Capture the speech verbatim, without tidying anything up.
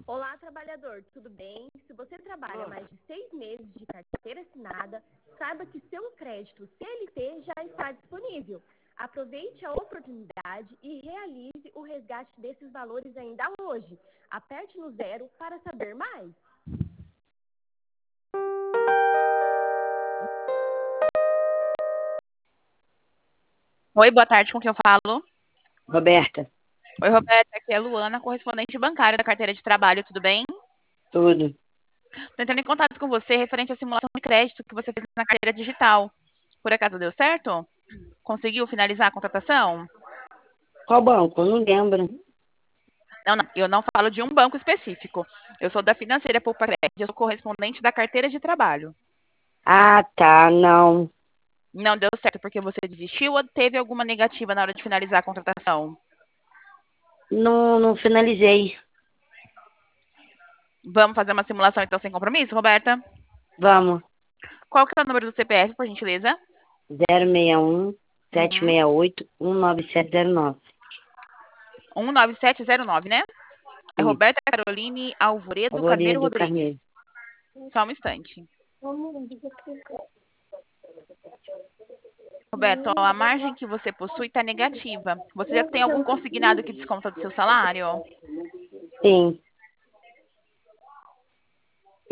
Olá, trabalhador, tudo bem? Se você trabalha mais de seis meses de carteira assinada, saiba que seu crédito C L T já está disponível. Aproveite a oportunidade e realize o resgate desses valores ainda hoje. Aperte no zero para saber mais. Oi, boa tarde, com quem eu falo? Roberta, Oi, Roberta, aqui é a Luana, correspondente bancária da carteira de trabalho, tudo bem? tudo. Tô entrando em contato com você referente à simulação de crédito que você fez na carteira digital. Por acaso deu certo? Conseguiu finalizar a contratação? Qual banco? Eu não lembro. Não, não, eu não falo de um banco específico. Eu sou da Financeira Poupa Crédito, eu sou correspondente da carteira de trabalho. Ah, tá, não. Não deu certo porque você desistiu ou teve alguma negativa na hora de finalizar a contratação? Não, não finalizei. Vamos fazer uma simulação então sem compromisso, Roberta? Vamos. Qual que é o número do C P F, por gentileza? zero seis um, sete Uhum. seis oito, um nove sete zero nove. um nove sete zero nove, né? É Isso. Roberta Caroline Alvoredo Carneiro Alvoredo Rodrigues. Carneiro. Só um instante. Roberto, ó, a margem que você possui está negativa. Você já tem algum consignado que desconta do seu salário? Sim.